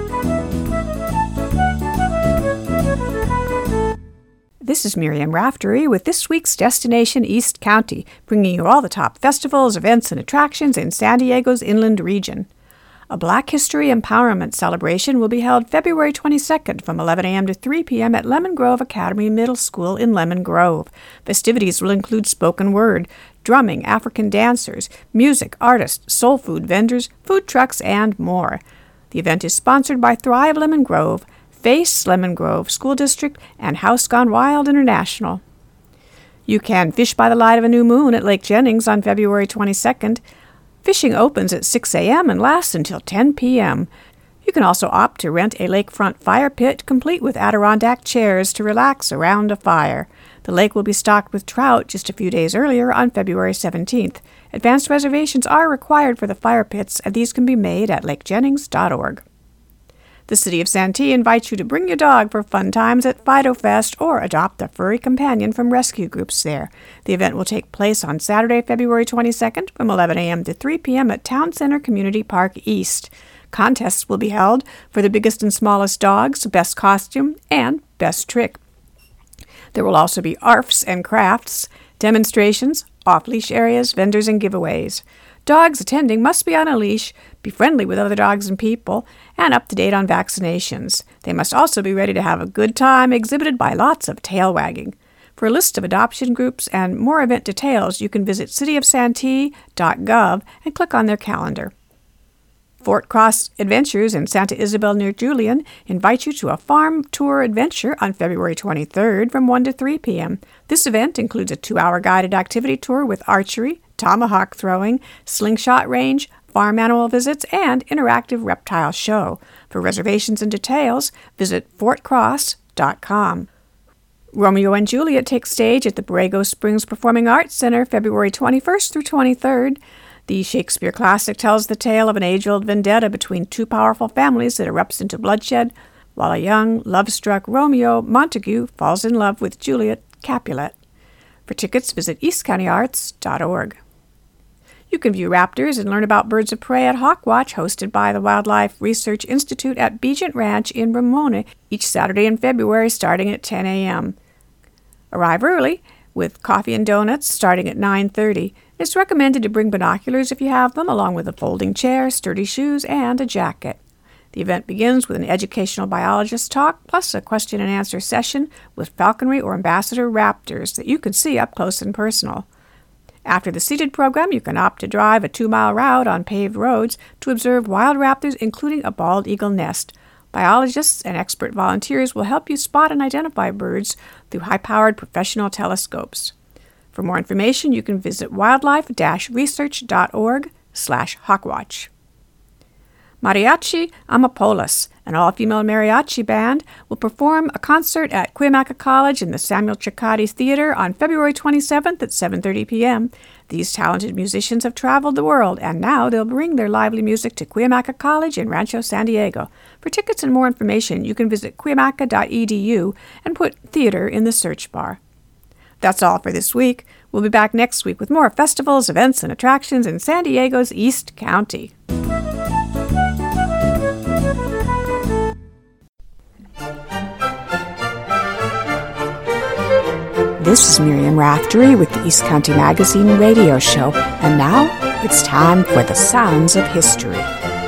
This is Miriam Raftery with this week's Destination East County, bringing you all the top festivals, events, and attractions in San Diego's inland region. A Black History Empowerment celebration will be held February 22nd from 11 a.m. to 3 p.m. at Lemon Grove Academy Middle School in Lemon Grove. Festivities will include spoken word, drumming, African dancers, music, artists, soul food vendors, food trucks, and more. The event is sponsored by Thrive Lemon Grove, Face Lemon Grove School District, and House Gone Wild International. You can fish by the light of a new moon at Lake Jennings on February 22nd. Fishing opens at 6 a.m. and lasts until 10 p.m. You can also opt to rent a lakefront fire pit complete with Adirondack chairs to relax around a fire. The lake will be stocked with trout just a few days earlier on February 17th. Advanced reservations are required for the fire pits, and these can be made at lakejennings.org. The City of Santee invites you to bring your dog for fun times at Fido Fest or adopt a furry companion from rescue groups there. The event will take place on Saturday, February 22nd from 11 a.m. to 3 p.m. at Town Center Community Park East. Contests will be held for the biggest and smallest dogs, best costume, and best trick. There will also be ARFs and crafts, demonstrations, off-leash areas, vendors, and giveaways. Dogs attending must be on a leash, be friendly with other dogs and people, and up to date on vaccinations. They must also be ready to have a good time, exhibited by lots of tail wagging. For a list of adoption groups and more event details, you can visit cityofsantee.gov and click on their calendar. Fort Cross Adventures in Santa Isabel near Julian invite you to a farm tour adventure on February 23rd from 1 to 3 p.m. This event includes a 2-hour guided activity tour with archery, tomahawk throwing, slingshot range, farm animal visits, and interactive reptile show. For reservations and details, visit fortcross.com. Romeo and Juliet take stage at the Borrego Springs Performing Arts Center February 21st through 23rd. The Shakespeare classic tells the tale of an age-old vendetta between two powerful families that erupts into bloodshed, while a young, love-struck Romeo Montague falls in love with Juliet Capulet. For tickets, visit eastcountyarts.org. You can view raptors and learn about birds of prey at Hawkwatch, hosted by the Wildlife Research Institute at Begent Ranch in Ramona, each Saturday in February starting at 10 a.m. Arrive early, with coffee and donuts starting at 9:30. It's recommended to bring binoculars if you have them, along with a folding chair, sturdy shoes, and a jacket. The event begins with an educational biologist talk, plus a question and answer session with falconry or ambassador raptors that you can see up close and personal. After the seated program, you can opt to drive a 2-mile route on paved roads to observe wild raptors, including a bald eagle nest. Biologists and expert volunteers will help you spot and identify birds through high-powered professional telescopes. For more information, you can visit wildlife-research.org/Hawkwatch. Mariachi Amapolas, an all-female mariachi band, will perform a concert at Cuyamaca College in the Samuel Ciccati Theater on February 27th at 7:30 p.m. These talented musicians have traveled the world, and now they'll bring their lively music to Cuyamaca College in Rancho San Diego. For tickets and more information, you can visit cuyamaca.edu and put theater in the search bar. That's all for this week. We'll be back next week with more festivals, events, and attractions in San Diego's East County. This is Miriam Raftery with the East County Magazine radio show, and now it's time for the Sounds of History.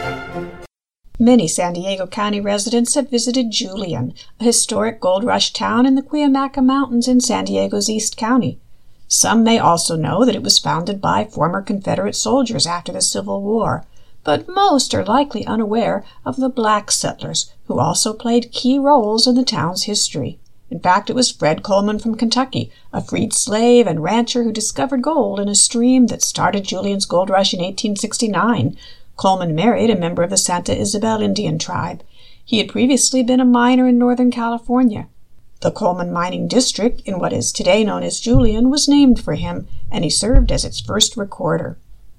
Many San Diego County residents have visited Julian, a historic gold rush town in the Cuyamaca Mountains in San Diego's East County. Some may also know that it was founded by former Confederate soldiers after the Civil War, but most are likely unaware of the black settlers, who also played key roles in the town's history. In fact, it was Fred Coleman from Kentucky, a freed slave and rancher who discovered gold in a stream that started Julian's gold rush in 1869. Coleman married a member of the Santa Isabel Indian tribe. He had previously been a miner in Northern California. The Coleman Mining District, in what is today known as Julian, was named for him, and he served as its first recorder.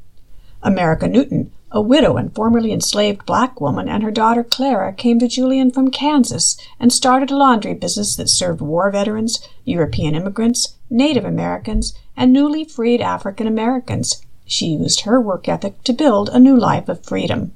America Newton, a widow and formerly enslaved black woman, and her daughter Clara came to Julian from Kansas and started a laundry business that served war veterans, European immigrants, Native Americans, and newly freed African Americans. She used her work ethic to build a new life of freedom.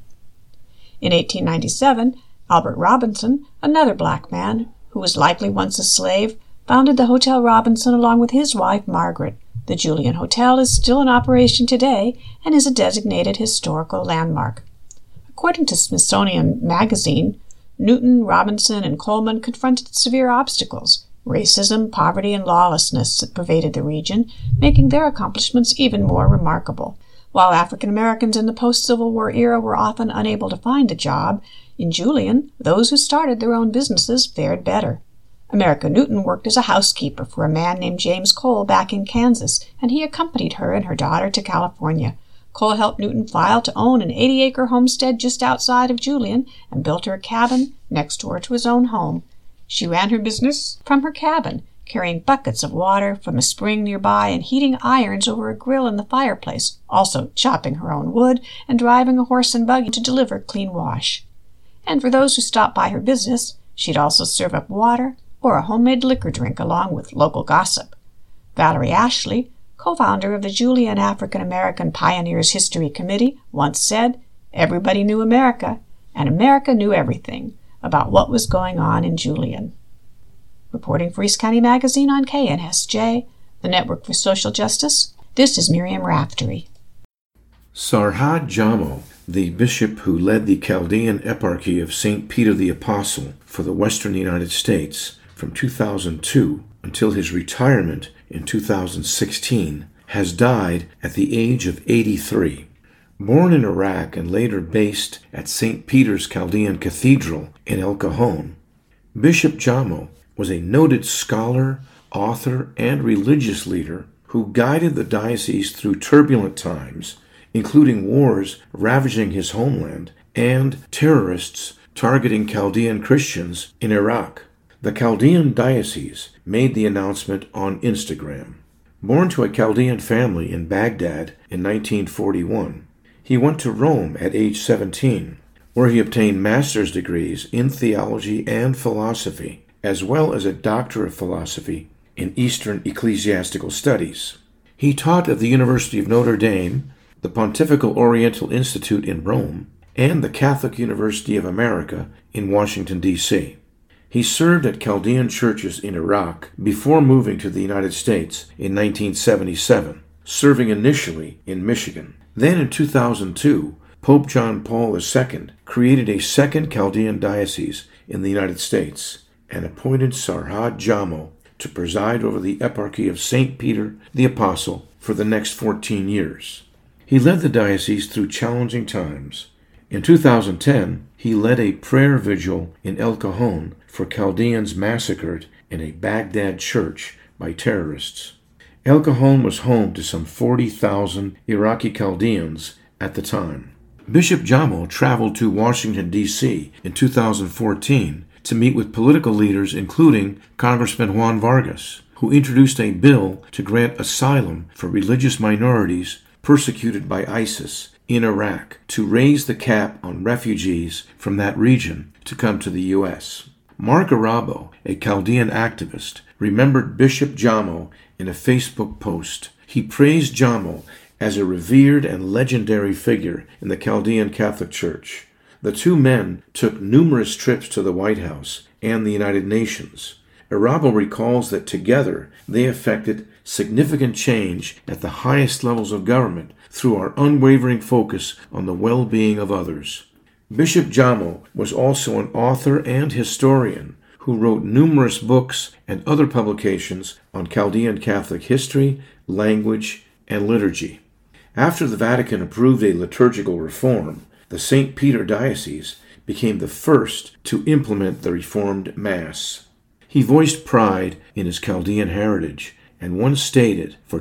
In 1897, Albert Robinson, another black man, who was likely once a slave, founded the Hotel Robinson along with his wife Margaret. The Julian Hotel is still in operation today and is a designated historical landmark. According to Smithsonian Magazine, Newton, Robinson, and Coleman confronted severe obstacles, racism, poverty, and lawlessness that pervaded the region, making their accomplishments even more remarkable. While African Americans in the post-Civil War era were often unable to find a job, in Julian, those who started their own businesses fared better. America Newton worked as a housekeeper for a man named James Cole back in Kansas, and he accompanied her and her daughter to California. Cole helped Newton file to own an 80-acre homestead just outside of Julian and built her a cabin next door to his own home. She ran her business from her cabin, carrying buckets of water from a spring nearby and heating irons over a grill in the fireplace, also chopping her own wood and driving a horse and buggy to deliver clean wash. And for those who stopped by her business, she'd also serve up water or a homemade liquor drink along with local gossip. Valerie Ashley, co-founder of the Julian African American Pioneers History Committee, once said, "Everybody knew America, and America knew everything about what was going on in Julian." Reporting for East County Magazine on KNSJ, the Network for Social Justice, this is Miriam Raftery. Sarhad Jamo, the bishop who led the Chaldean Eparchy of St. Peter the Apostle for the western United States from 2002 until his retirement in 2016, has died at the age of 83. Born in Iraq and later based at St. Peter's Chaldean Cathedral in El Cajon, Bishop Jamo was a noted scholar, author, and religious leader who guided the diocese through turbulent times, including wars ravaging his homeland and terrorists targeting Chaldean Christians in Iraq. The Chaldean diocese made the announcement on Instagram. Born to a Chaldean family in Baghdad in 1941, he went to Rome at age 17, where he obtained master's degrees in theology and philosophy, as well as a Doctor of Philosophy in Eastern Ecclesiastical Studies. He taught at the University of Notre Dame, the Pontifical Oriental Institute in Rome, and the Catholic University of America in Washington, D.C. He served at Chaldean churches in Iraq before moving to the United States in 1977, serving initially in Michigan. Then in 2002, Pope John Paul II created a second Chaldean diocese in the United States and appointed Sarhad Jamo to preside over the Eparchy of St. Peter the Apostle for the next 14 years. He led the diocese through challenging times. In 2010, he led a prayer vigil in El Cajon for Chaldeans massacred in a Baghdad church by terrorists. El Cajon was home to some 40,000 Iraqi Chaldeans at the time. Bishop Jamo traveled to Washington, D.C. in 2014 to meet with political leaders including Congressman Juan Vargas, who introduced a bill to grant asylum for religious minorities persecuted by ISIS in Iraq to raise the cap on refugees from that region to come to the U.S. Mark Arabo, a Chaldean activist, remembered Bishop Jamo in a Facebook post. He praised Jamo as a revered and legendary figure in the Chaldean Catholic Church. The two men took numerous trips to the White House and the United Nations, Arabo recalls that together they effected significant change at the highest levels of government through our unwavering focus on the well-being of others. Bishop Jamo was also an author and historian who wrote numerous books and other publications on Chaldean Catholic history, language, and liturgy. After the Vatican approved a liturgical reform, the St. Peter Diocese became the first to implement the Reformed Mass. He voiced pride in his Chaldean heritage and once stated, "For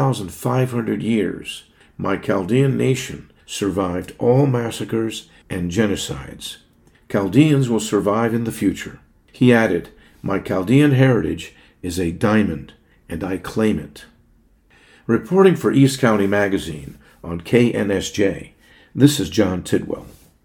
2,500 years, my Chaldean nation survived all massacres and genocides. Chaldeans will survive in the future." He added, "My Chaldean heritage is a diamond, and I claim it." Reporting for East County Magazine on KNSJ, this is John Tidwell.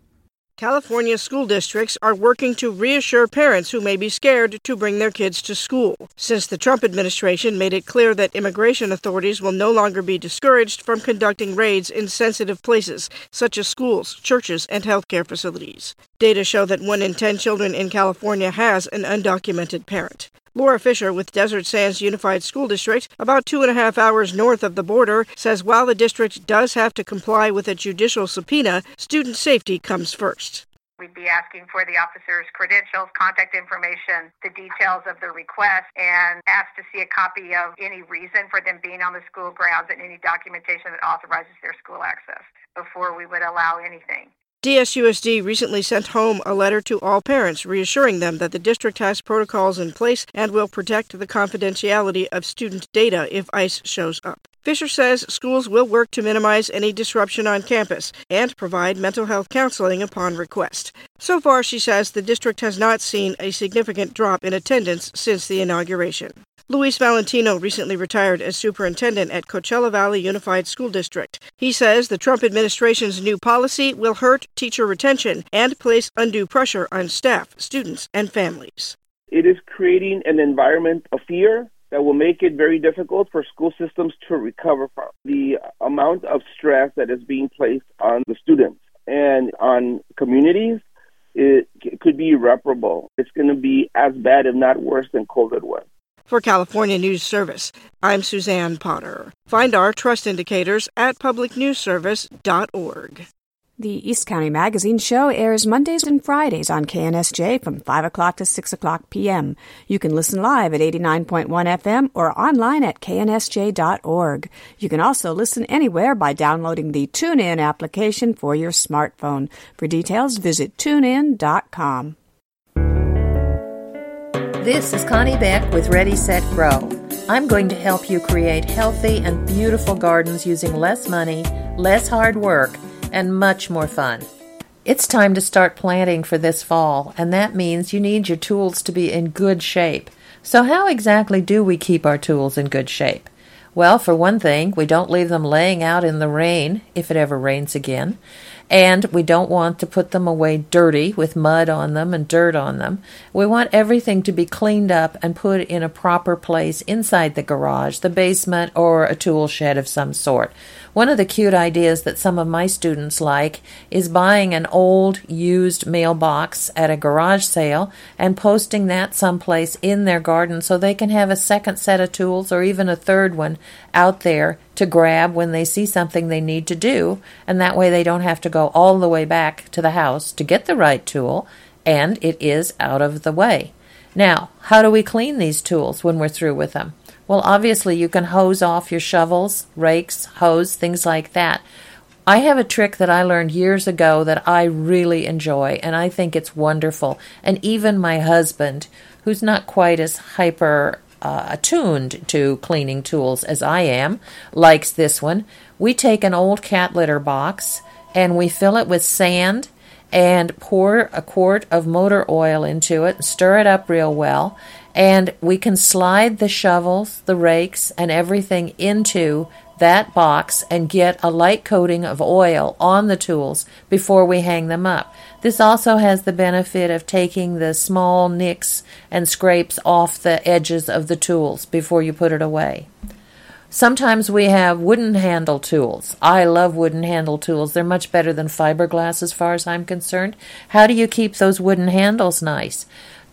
California school districts are working to reassure parents who may be scared to bring their kids to school, since the Trump administration made it clear that immigration authorities will no longer be discouraged from conducting raids in sensitive places, such as schools, churches, and healthcare facilities. Data show that 1 in 10 children in California has an undocumented parent. Laura Fisher with Desert Sands Unified School District, about 2.5 hours north of the border, says while the district does have to comply with a judicial subpoena, student safety comes first. We'd be asking for the officer's credentials, contact information, the details of the request, and ask to see a copy of any reason for them being on the school grounds and any documentation that authorizes their school access before we would allow anything. DSUSD recently sent home a letter to all parents reassuring them that the district has protocols in place and will protect the confidentiality of student data if ICE shows up. Fisher says schools will work to minimize any disruption on campus and provide mental health counseling upon request. So far, she says, the district has not seen a significant drop in attendance since the inauguration. Luis Valentino recently retired as superintendent at Coachella Valley Unified School District. He says the Trump administration's new policy will hurt teacher retention and place undue pressure on staff, students, and families. It is creating an environment of fear that will make it very difficult for school systems to recover from. The amount of stress that is being placed on the students and on communities, it could be irreparable. It's going to be as bad, if not worse, than COVID was. For California News Service, I'm Suzanne Potter. Find our trust indicators at publicnewsservice.org. The East County Magazine show airs Mondays and Fridays on KNSJ from 5 o'clock to 6 o'clock p.m. You can listen live at 89.1 FM or online at knsj.org. You can also listen anywhere by downloading the TuneIn application for your smartphone. For details, visit tunein.com. This is Connie Beck with Ready, Set, Grow. I'm going to help you create healthy and beautiful gardens using less money, less hard work, and much more fun. It's time to start planting for this fall, and that means you need your tools to be in good shape. So how exactly do we keep our tools in good shape? Well, for one thing, we don't leave them laying out in the rain, if it ever rains again. And we don't want to put them away dirty with mud on them and dirt on them. We want everything to be cleaned up and put in a proper place inside the garage, the basement, or a tool shed of some sort. One of the cute ideas that some of my students like is buying an old, used mailbox at a garage sale and posting that someplace in their garden so they can have a second set of tools or even a third one out there to grab when they see something they need to do, and that way they don't have to go all the way back to the house to get the right tool, and it is out of the way. Now, how do we clean these tools when we're through with them? Well, obviously you can hose off your shovels, rakes, hose, things like that. I have a trick that I learned years ago that I really enjoy, and I think it's wonderful. And even my husband, who's not quite as hyper attuned to cleaning tools as I am, likes this one. We take an old cat litter box and we fill it with sand and pour a quart of motor oil into it and stir it up real well. And we can slide the shovels, the rakes, and everything into that box and get a light coating of oil on the tools before we hang them up. This also has the benefit of taking the small nicks and scrapes off the edges of the tools before you put it away. Sometimes we have wooden handle tools. I love wooden handle tools. They're much better than fiberglass as far as I'm concerned. How do you keep those wooden handles nice?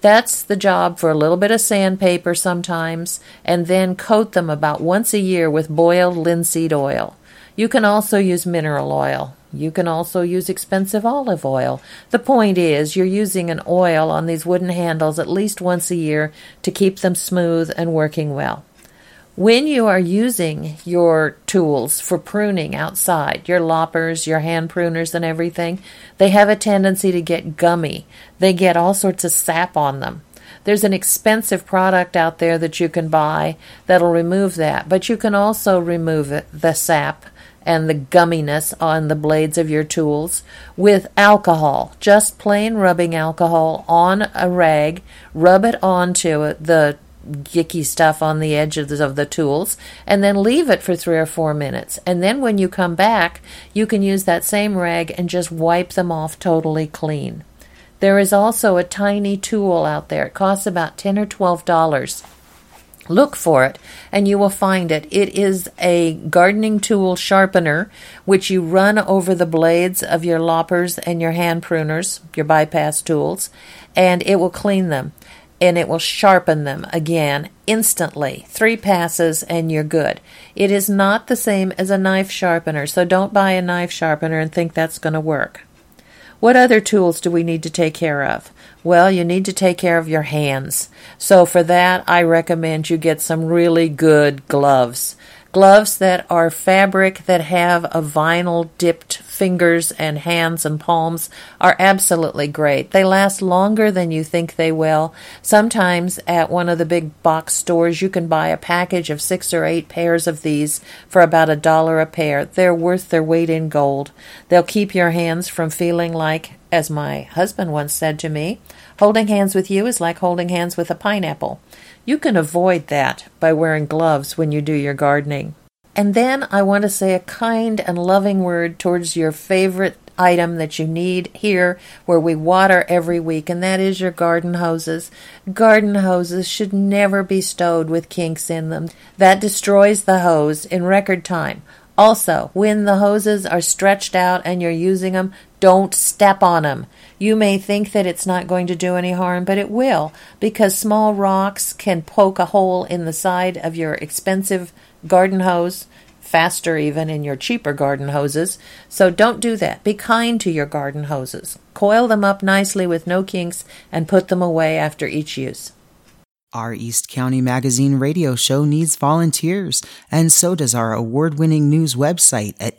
That's the job for a little bit of sandpaper sometimes, and then coat them about once a year with boiled linseed oil. You can also use mineral oil. You can also use expensive olive oil. The point is, you're using an oil on these wooden handles at least once a year to keep them smooth and working well. When you are using your tools for pruning outside, your loppers, your hand pruners and everything, they have a tendency to get gummy. They get all sorts of sap on them. There's an expensive product out there that you can buy that'll remove that, but you can also remove the sap and the gumminess on the blades of your tools with alcohol. Just plain rubbing alcohol on a rag, rub it onto the gicky stuff on the edges of the tools, and then leave it for 3 or 4 minutes. And then when you come back, you can use that same rag and just wipe them off totally clean. There is also a tiny tool out there. It costs about $10 or $12. Look for it, and you will find it. It is a gardening tool sharpener, which you run over the blades of your loppers and your hand pruners, your bypass tools, and it will clean them. And it will sharpen them again instantly. 3 passes and you're good. It is not the same as a knife sharpener, so don't buy a knife sharpener and think that's going to work. What other tools do we need to take care of? Well, you need to take care of your hands. So for that, I recommend you get some really good gloves. Gloves that are fabric, that have a vinyl dipped fingers and hands and palms are absolutely great. They last longer than you think they will. Sometimes at one of the big box stores you can buy a package of 6 or 8 pairs of these for about $1 a pair. They're worth their weight in gold. They'll keep your hands from feeling like, as my husband once said to me, holding hands with you is like holding hands with a pineapple. You can avoid that by wearing gloves when you do your gardening. And then I want to say a kind and loving word towards your favorite item that you need here where we water every week, and that is your garden hoses. Garden hoses should never be stowed with kinks in them. That destroys the hose in record time. Also, when the hoses are stretched out and you're using them, don't step on them. You may think that it's not going to do any harm, but it will, because small rocks can poke a hole in the side of your expensive garden hose, faster even in your cheaper garden hoses. So don't do that. Be kind to your garden hoses. Coil them up nicely with no kinks and put them away after each use. Our East County Magazine radio show needs volunteers, and so does our award-winning news website at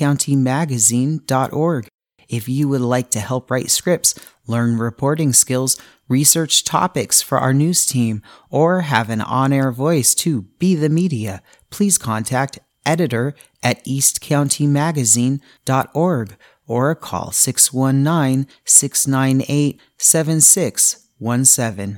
eastcountymagazine.org. If you would like to help write scripts, learn reporting skills, research topics for our news team, or have an on-air voice to be the media, please contact editor@eastcountymagazine.org or call 619-698-7617.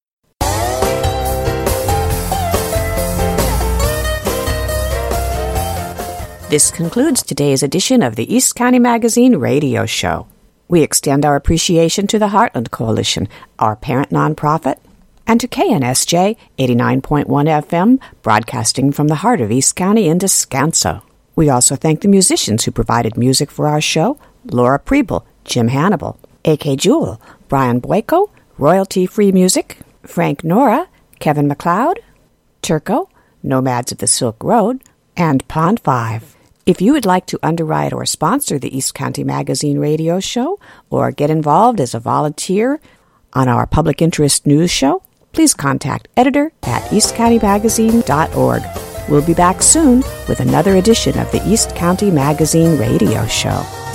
This concludes today's edition of the East County Magazine radio show. We extend our appreciation to the Heartland Coalition, our parent nonprofit, and to KNSJ 89.1 FM, broadcasting from the heart of East County in Descanso. We also thank the musicians who provided music for our show: Laura Preble, Jim Hannibal, A.K. Jewell, Brian Boyko, royalty-free music, Frank Nora, Kevin MacLeod, Turco, Nomads of the Silk Road, and Pond 5. If you would like to underwrite or sponsor the East County Magazine radio show or get involved as a volunteer on our public interest news show, please contact editor@eastcountymagazine.org. We'll be back soon with another edition of the East County Magazine radio show.